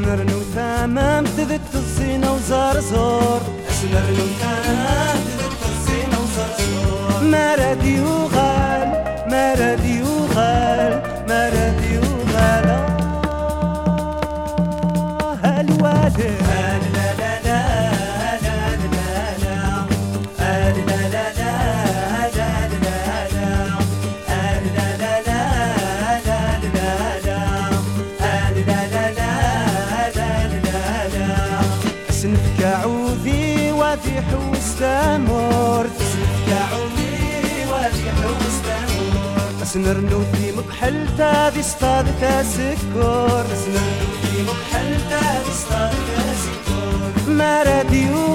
أسنرنو ثامام تذت الزينة وزرزور أسنرنو ثامام تذت الزينة وزرزور ما رادي وغال ما رادي وغال ما رادي وغال هالوالد سنفك عوذي وادي حوس تامور سنفك عوذي وادي حوس تامور أسنرنو في مكحل تادي صطاد تاسكور أسنرنو في مكحل تادي صطاد تاسكور ما رادي